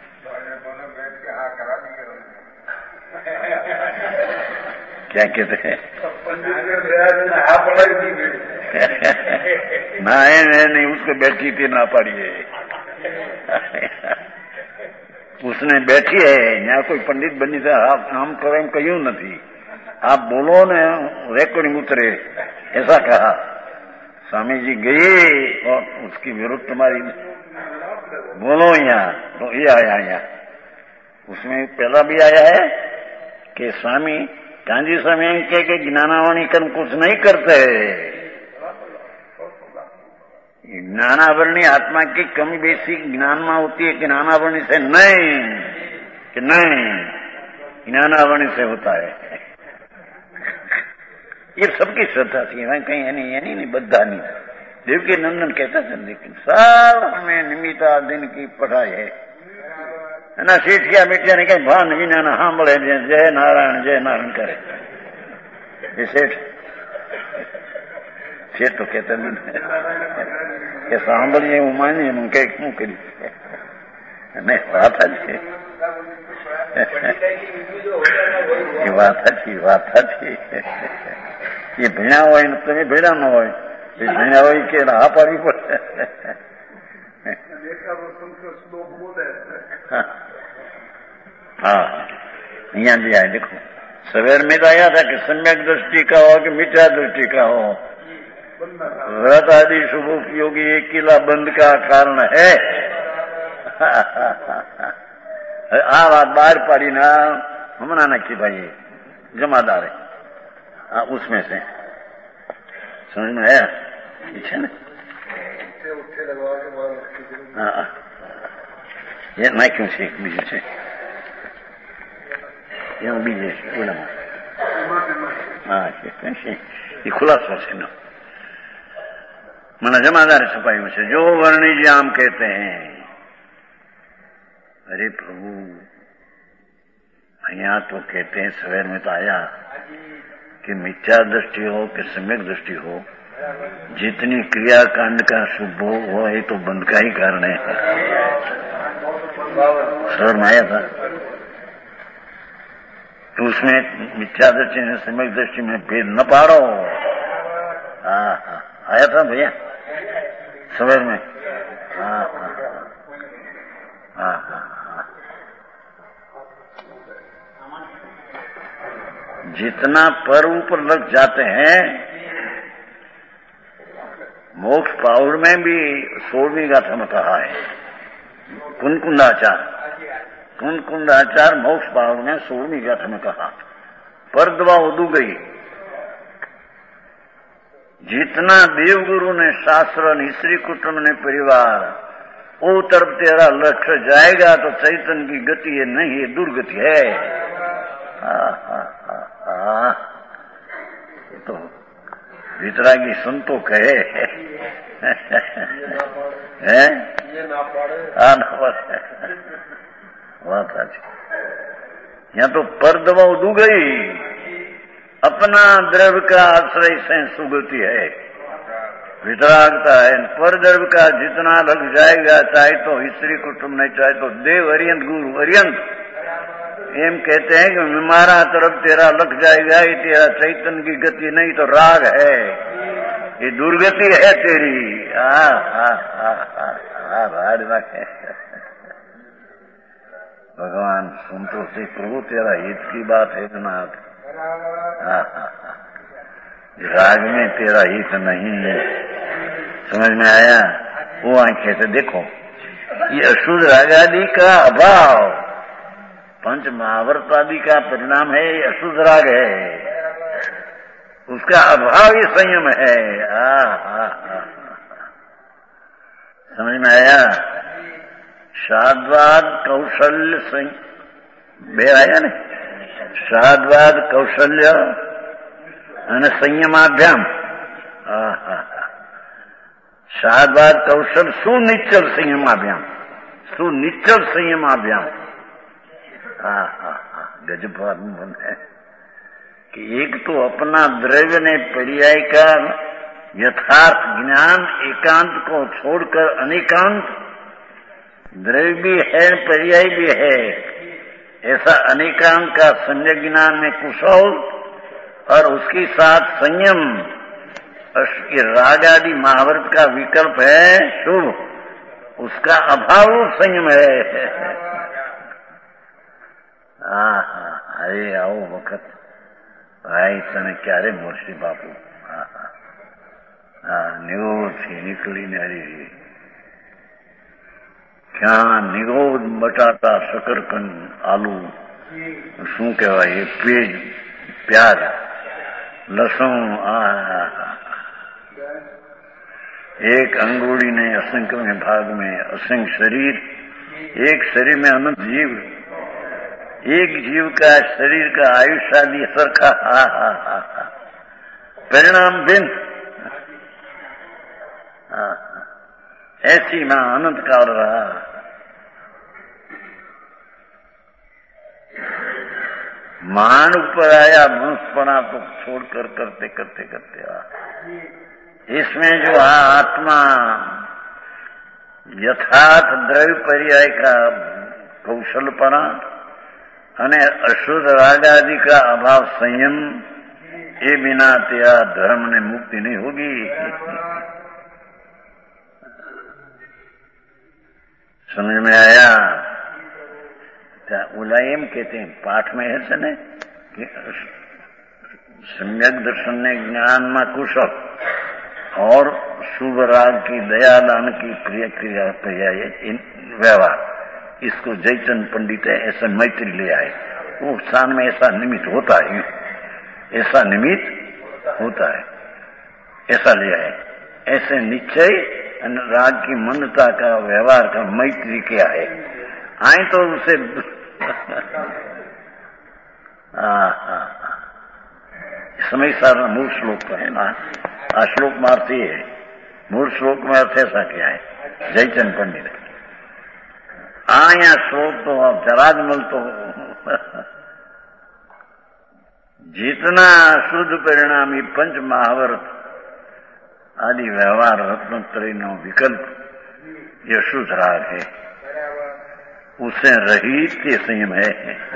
Speaker 1: क्या कहते हैं? ना नहीं, उसको बैठी थी ना पड़िए। उसने बैठी है यहाँ कोई पंडित बनी था, आप काम करो एम कहूं नहीं, आप बोलो ने रेकॉर्डिंग उतरे, ऐसा कहा। स्वामी जी गए और उसकी विरुद्ध तुम्हारी बोलो यहाँ, तो ये आया यहाँ। उसमें पहला भी आया है कि स्वामी कांजी स्वामी के ज्ञानावणी कर्म कुछ नहीं करते। ज्ञानावरणी आत्मा की कमी बेसी ज्ञान में होती है, ज्ञानावरणी से नहीं, कि नहीं ज्ञानावरणी से होता है। ये सबकी श्रद्धा थी, वहां कहीं नहीं बद्धा नहीं। देवकी नंदन कहता था, लेकिन सब हमें निमिता दिन की पढ़ाई है ना। सेठिया बेटिया ने कहीं भान विना ना सांभळे जय नारायण करे। ये सेठ तो कहते नहीं कि सांभळीए हूँ मानी हूँ कई क्यों करी नहीं बात अच्छी ये भीणा हो તમે ભેડા ન હોય, ભીણા હોય કે હા પાડવી પડે। हाँ यहाँ भी आए, देखो सवेर में तो आया था कि सम्यक दृष्टि का हो कि मिथ्या दृष्टि का हो, व्रत आदि शुभ उपयोगी एक किला बंद का कारण है। आ बात बाहर पाड़ी ना हमना नक्की भाई जमादार है, उसमें से समझ में आया? ठीक है ना? हाँ ये ना क्यों छे बीजू छे यहाँ बीजे ओलाમાં हाँ ये खुलासा है ना। मना जमादार छपाई में से जो वर्णी जी आम कहते हैं। अरे प्रभु यहाँ तो कहते हैं सवेर में तो आया कि मिथ्या दृष्टि हो कि सम्यक दृष्टि हो, जितनी क्रियाकांड का शुभ हो ये तो बंद का ही कारण है। सवेर में आया था तो उसमें मिथ्या दृष्टि ने सम्यक दृष्टि में भेद न पाड़ो। हाँ आया था भैया सवेर में। हाँ जितना पर ऊपर लग जाते हैं, मोक्ष पाउर में भी 16वीं गाथा में कहा है कुंकुंडाचार मोक्ष पाउर में 16वीं गाथा में कहा, पर दवा उदू गई। जितना देवगुरु ने शास्त्र ने स्त्री कुटुंब ने परिवार वो तरफ तेरा लक्ष्य जाएगा तो चैतन्य की गति है, नहीं ये दुर्गति है। ये तो वितरागी संतो कहे है यहाँ तो पर दवा उदू गई, अपना द्रव्य का आश्रय से सुगति है, वितरागता है। पर द्रव्य का जितना लग जाएगा, चाहे तो स्त्री कुटुंब नहीं, चाहे तो देव अरियंत गुरु अरियंत, एम कहते हैं कि हमारा तरफ तेरा लग जाएगा, ये तेरा चैतन्य की गति नहीं तो राग है, ये दुर्गति है तेरी। भगवान सुनतो से प्रभु तेरा हित की बात है नाथ। राग में तेरा हित नहीं है, समझ में आया? वो आंखें से देखो, ये अशुद्ध राग आदि का अभाव पंच महावर्त आदि का परिणाम है, ये अशुद्ध राग है, उसका अभाव ही संयम है। समझ में आया? शाद्वाद कौशल्य बे आया ने, शाद्वाद कौशल्य અને સંયમાભ્યામ। શાદ્વાદ કૌશલ સુનિશ્ચલ સંયમાભ્યામ, सुनिश्चल संयमाभ्याम। गजब बन है कि एक तो अपना द्रव्य ने पर्याय का यथार्थ ज्ञान एकांत को छोड़कर अनेकांत द्रव्य भी है, पर्याय भी है। ऐसा अनेकांत का सम्यक ज्ञान में कुशल और उसके साथ संयम, ये राग आदि महाभारत का विकल्प है शुभ, उसका अभाव संयम है। अरे आओ वक्त भाई तने क्यारे मोरसी बापू निगोदથી નીકળીને હરી ક્યાં નિગોદ બટાટા શકરકંદ આલુ શું કહેવાય એ પેજ પ્યાજ લસણ एक अंगूठी ने असंख्य में भाग में असंख्य शरीर, एक शरीर में अनंत जीव, एक जीव का शरीर का आयुष्य आदि सरखा परिणाम भिन्न, ऐसी मां अनंत काल रहा। मान ऊपर आया, मनुष्यपना तो छोड़कर करते करते करते इसमें जो आत्मा यथार्थ द्रव्य पर्याय का कौशलपना અને અશુદ્ધ રાગ आदि का अभाव संयम, ये बिना त्या धर्म ने मुक्ति नहीं होगी। समझ में आया? उलायम कहते हैं पाठ में है सने कि सम्यक दर्शन ने ज्ञान में कुशल और शुभ राग की दयादान की प्रिय क्रिया पर्याय व्यवहार, इसको जयचंद पंडित है ऐसा मैत्री ले आए। वो स्थान में ऐसा निमित्त होता है, ऐसा निमित्त होता है, ऐसा ले आए। ऐसे निश्चय राग की मंदता का व्यवहार का मैत्री क्या है आए तो उसे समय सारा मूल श्लोक का है ना, श्लोक मारती है मूल श्लोक में अर्थ ऐसा क्या है जयचंद पंडित। यहाँ श्लोक तो अब जराजमल तो जितना शुद्ध परिणामी पंच महाभारत आदि व्यवहार रत्नत्रय नो विकल्प ये शुद्ध राग है, उससे रहित के संयम है।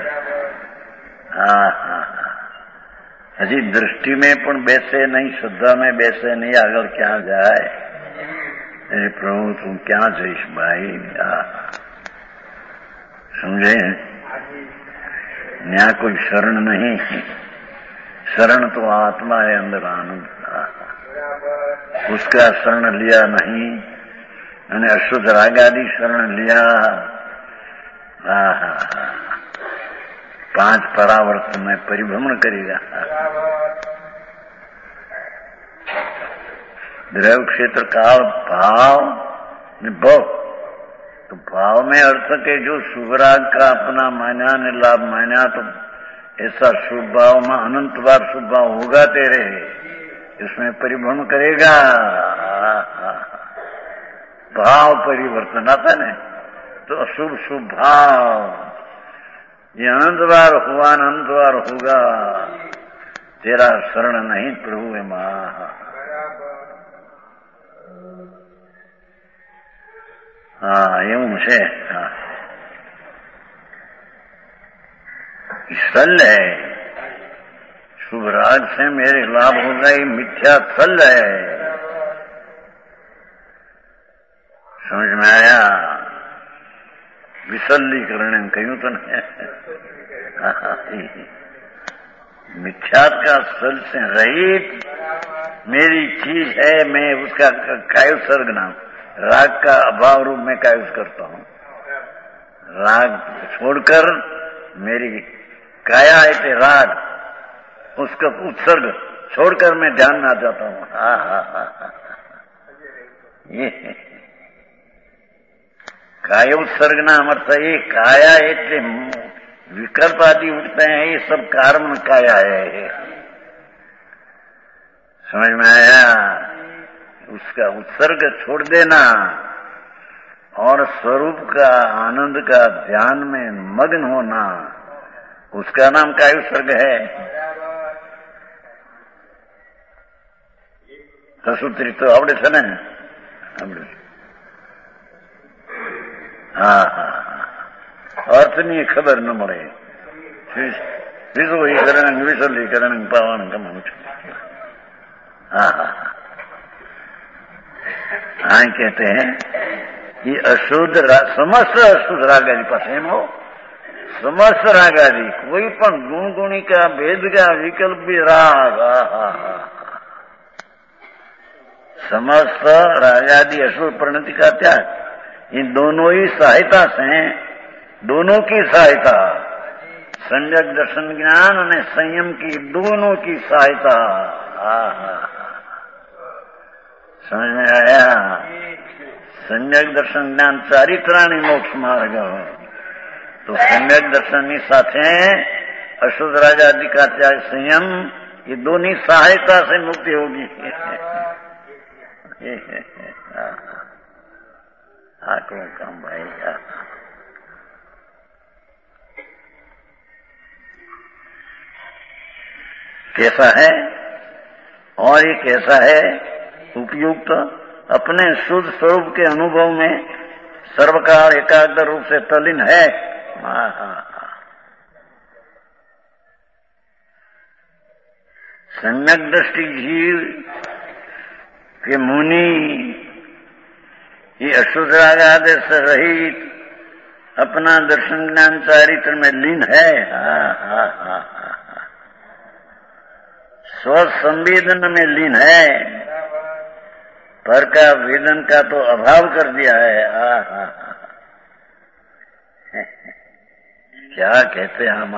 Speaker 1: हजी दृष्टि में पण बैसे नहीं, श्रद्धा में बैसे नहीं, आगे क्या जाए। अरे प्रभु तुम क्या जईश भाई, समझे? यहाँ कोई शरण नहीं, शरण तो आत्मा है अंदर आनंद, उसका शरण लिया नहीं, અને અશુદ્ધ રાગ આદि શરણ लिया। पांच परावर्तन में परिभ्रमण करेगा। द्रव्य क्षेत्र काल भाव भव, तो भाव में अर्थ के जो शुभ राग का अपना मान्या ने लाभ मान्या, तो ऐसा शुभ भाव में अनंत बार शुभ भाव होगा तेरे, इसमें परिभ्रमण करेगा। भाव परिवर्तन आता है तो अशुभ शुभ भाव ये अनंत बार हुआ, अनंत बार होगा। तेरा शरण नहीं प्रभु है मां। એવું છે। सल है, शुभ राग से मेरे लाभ होगा, ये मिथ्या सल है। समझ में आया? विसलीकरण कहूं तो नहीं, मिथ्यात का सल से रहित मेरी चीज है, मैं उसका कायुसर्ग नाम राग का अभाव रूप में कायुस करता हूं। राग छोड़कर मेरी काया है राग, उसका उत्सर्ग छोड़कर मैं ध्यान में आ जाता हूं। ये काय उत्सर्ग नाम अर्थ ये काया એટલે विकल्प आदि उठते हैं, ये सब कारण काया है। समझ में आया? उसका उत्सर्ग छोड़ देना और स्वरूप का आनंद का ध्यान में मग्न होना, उसका नाम काय उत्सर्ग है। तो सूत्री तो आवड़े છે ને? આવડે। હા હા અર્થની ખબર ન મળે. વિશ્વીકરણ વિસલીકરણ પાવન ગમન. हाँ हाँ हाँ कहते हैं कि अशुद्ध समस्त अशुद्ध रागादि पास एम हो समस्त रागादि कोई पण गुण गुणिका भेद का विकल्प भी राग समस्त रागादि अशुद्ध परिणति का त्याग, इन दोनों ही सहायता से, दोनों की सहायता, संयक दर्शन ज्ञान और संयम की दोनों की सहायता। समझ में आया? सम्यक दर्शन ज्ञान चारित्राणी मोक्ष मार्ग, तो सम्यक दर्शन साथे अशुद्ध रागादि का त्याग संयम, ये दोनों सहायता से मुक्ति होगी। आकड़ों काम भाई कैसा है और ये कैसा है उपयुक्त अपने शुद्ध स्वरूप के अनुभव में सर्वकाल एकाग्र रूप से तल्लीन है। सम्यक दृष्टि जीव के मुनि ये अशुद्ध रागादि से रहित अपना दर्शन ज्ञान चारित्र में लीन है। स्वसंवेदन में लीन है, पर का वेदन का तो अभाव कर दिया है। क्या कहते हैं हम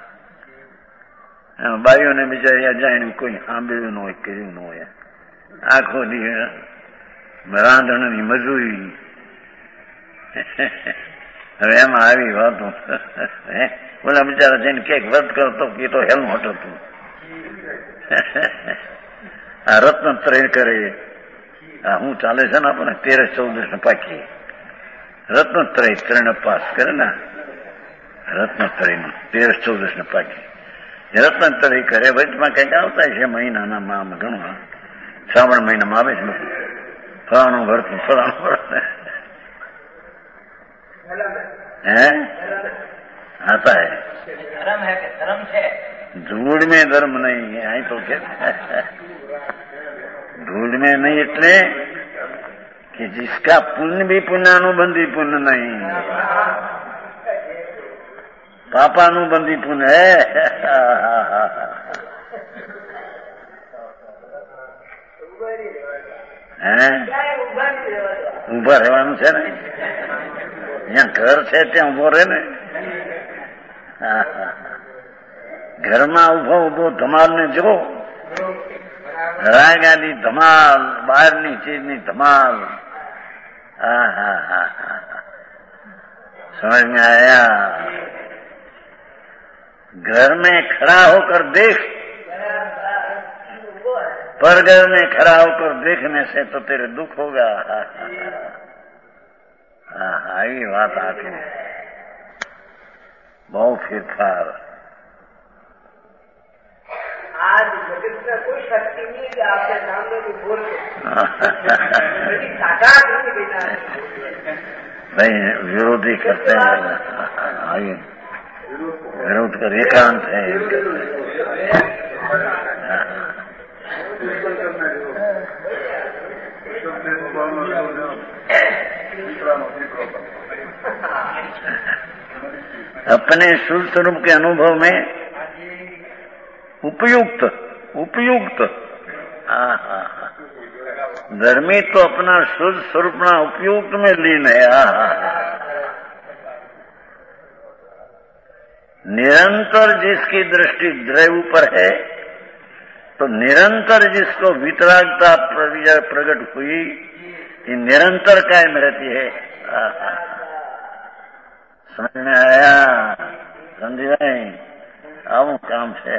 Speaker 1: भाइयों ने बिचारिया जाने कोई સાંભળ્યું ન હોય કર્યું ન હોય, આખો દી રાંધણની મજૂરી। હવે એમાં આવી વાતો બોલા બિચારા જઈને ક્યાંક વ્રત કરતો કે તો હેલમટ હતું, આ રત્નત્રય કરે, હું ચાલે છે ને આપણે 13-14 પાકી રત્નત્રય 3 પાસ કરે ને, રત્નત્રયમાં 13-14 પાકી રત્નત્રય કરે, વચમાં કંઈક આવતા છે મહિનાના આમ ઘણું શ્રાવણ મહિનામાં આવે છે ફલાણું ભરતું ફલાણું ભરતું है आता है। धर्म है कि धर्म है, धूल में धर्म नहीं है। आई तो क्या धूल में नहीं इतने कि जिसका पुण्य भी पुण्यानुबंधी पुण्य नहीं, पापानुबंधी पुण्य है। ઉભા રહેવાનું છે ને, જ્યાં ઘર છે ત્યાં ઉભો રહે ને। ઘરમાં ઉભો ઉભો ધમાલ ને જો, રાગાદી ધમાલ, બહારની ચીજની ધમાલ। समझ में आया? घर में खड़ा होकर देख, पर घर में खड़ा होकर देखने से तो तेरे दुख होगा। ये बात आती है, बहुत फिरफार।
Speaker 2: आज जगत में कोई शक्ति नहीं कि आपके सामने भी बोल
Speaker 1: नहीं, विरोधी करते हैं, आइए विरोध कर एकांत है। अपने शुद्ध स्वरूप के अनुभव में उपयुक्त उपयुक्त धर्मी तो अपना शुद्ध स्वरूप उपयुक्त में लीन है। निरंतर जिसकी दृष्टि द्रव्य पर है, तो निरंतर जिसको वितरागता प्रकट हुई, ये निरंतर कायम रहती है। समझ में आया? समझ गए? આવું કામ છે।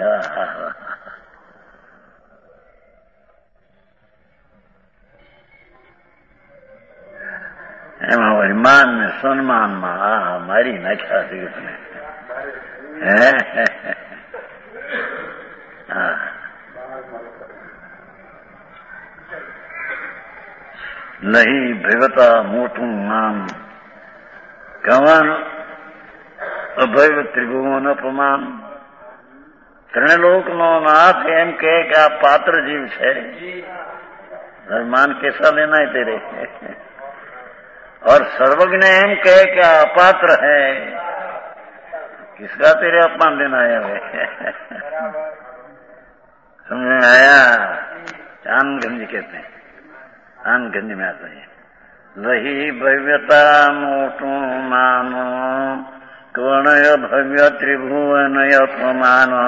Speaker 1: એમાં વળી માન ને સન્માનમાં મારી નાખ્યા દિવસને। લહી ભેગતા મોટું નામ કવન અભય ત્રિભુવન અપમાન ત્રણલોકનો નાથ એમ કે આ પાત્ર જીવ છે, मान कैसा लेना है तेरे, और सर्वज्ञ एम कहे क्या अपात्र है, किसका तेरे अपमान लेना है हमें। समझ में आया। आनगंज कहते हैं, आनगंज में आता है रही भव्यता मोटू मानो कर्णय भव्य त्रिभुवन अपमानो।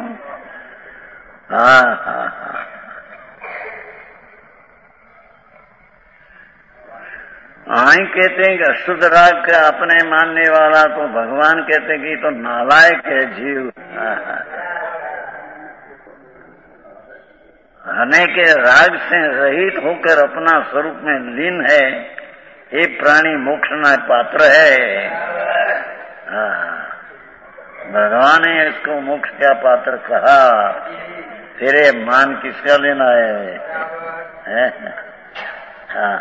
Speaker 1: हा हा हा। आई कहते हैं कि अशुद्ध राग का अपने मानने वाला तो भगवान कहते हैं कि तो नालायक है जीव, अनेक राग से रहित होकर अपना स्वरूप में लीन है, ये प्राणी मोक्ष न पात्र है। भगवान ने इसको मोक्ष का पात्र कहा, तेरे मान किसका लेना है। हाँ।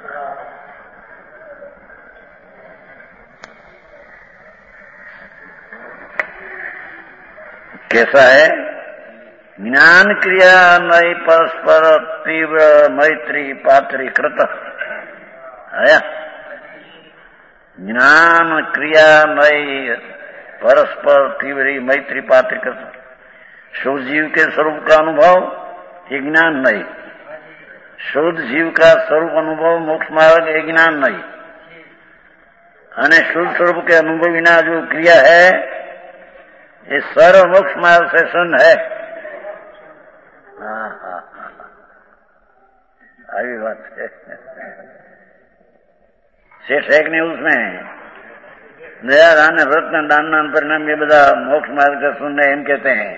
Speaker 1: कैसा है, ज्ञान क्रिया मई परस्पर तीव्र मैत्री पात्री कृत आया। ज्ञान क्रिया मई परस्पर तीव्र मैत्री पात्री कृत। शुद्ध जीव के स्वरूप का अनुभव ये ज्ञान नहीं, शुद्ध जीव का स्वरूप अनुभव मोक्ष मार्ग ये ज्ञान नहीं, अने शुद्ध स्वरूप के अनुभव बिना जो क्रिया है ये सर्व मोक्ष मार्ग से शून्य है। हाँ हाँ हाँ, आई बात है। शेष एक ने उसमें दया दान रत्न दान परिणाम ये बदा मोक्ष मार्ग का शून्य एम कहते हैं।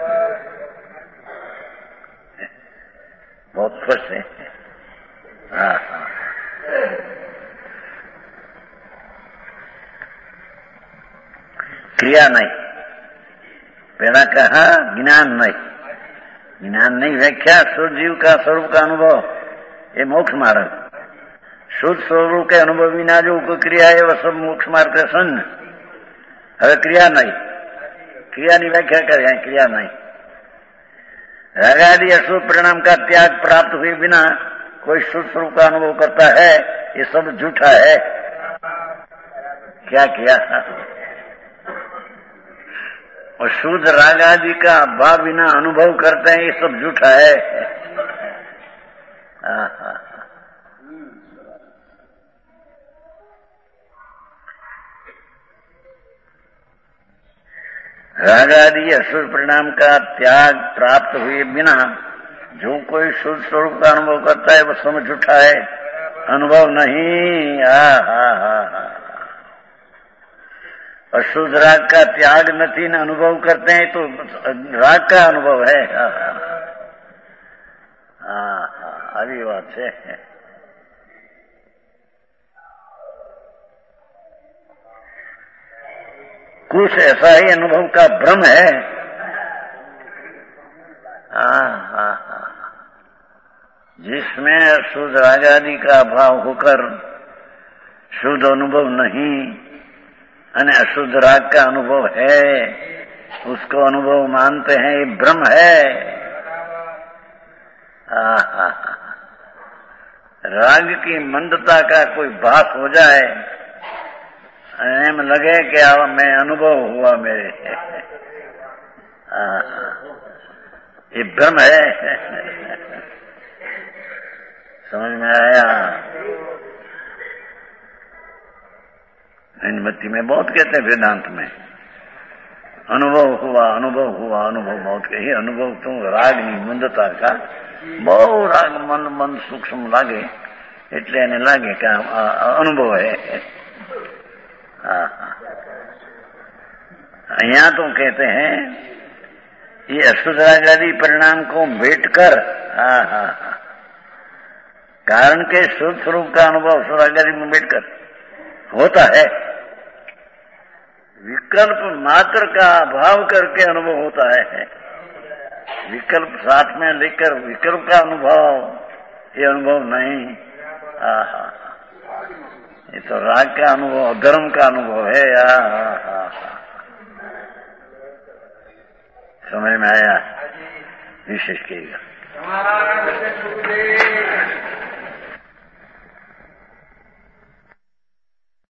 Speaker 1: बहुत खुश है। हाँ हाँ। क्रिया नहीं, पहला कहा ज्ञान नहीं, ज्ञान नहीं व्याख्या शुद्ध जीव का स्वरूप का अनुभव ये मोक्ष मार्ग। शुद्ध स्वरूप के अनुभव बिना जो कोई क्रिया है वह सब मोक्ष मार्ग का शून्य। હવે क्रिया नहीं, क्रियाની व्याख्या करें, क्रिया नहीं। रागादि अशुद्ध परिणाम का त्याग प्राप्त हुए बिना कोई शुद्ध स्वरूप का अनुभव करता है, ये सब झूठा है। क्या किया, और शुद्ध राग आदि का भाव बिना अनुभव करते हैं, ये सब झूठा है। राग आदि अशुद्ध परिणाम का त्याग प्राप्त हुए बिना जो कोई शुद्ध स्वरूप का अनुभव करता है वो सब झूठा है, अनुभव नहीं। अशुद्ध राग का त्याग नहीं न अनुभव करते हैं तो राग का अनुभव है। हाँ अभी बात है। कुछ ऐसा ही अनुभव का भ्रम है। जिसमें शुद्ध राग आदि का अभाव होकर शुद्ध अनुभव नहीं अने अशुद्ध राग का अनुभव है, उसको अनुभव मानते हैं, ये भ्रम है। राग की मंदता का कोई भास हो जाए, एम लगे कि मैं अनुभव हुआ मेरे, ये भ्रम है। समझ में आया। इनमति में बहुत कहते हैं, वेदांत में अनुभव हुआ, अनुभव हुआ, अनुभव बहुत कही। अनुभव तो राग ની મંદતા का बहु राग मन सूक्ष्म लागे એટલે એને લાગે કે અનુભવ है। यहाँ तो कहते हैं ये अशुद्ध राग आदि परिणाम को भेंट कर कारण के शुद्ध स्वरूप का अनुभव अशुद्ध राग आदि में भेंट कर होता है। विकल्प मात्र का अभाव करके अनुभव होता है। विकल्प साथ में लेकर विकल्प का अनुभव, ये अनुभव नहीं। ये तो राग का अनुभव, धर्म का अनुभव है यार। समझ में आया? विशेष कहिएगा।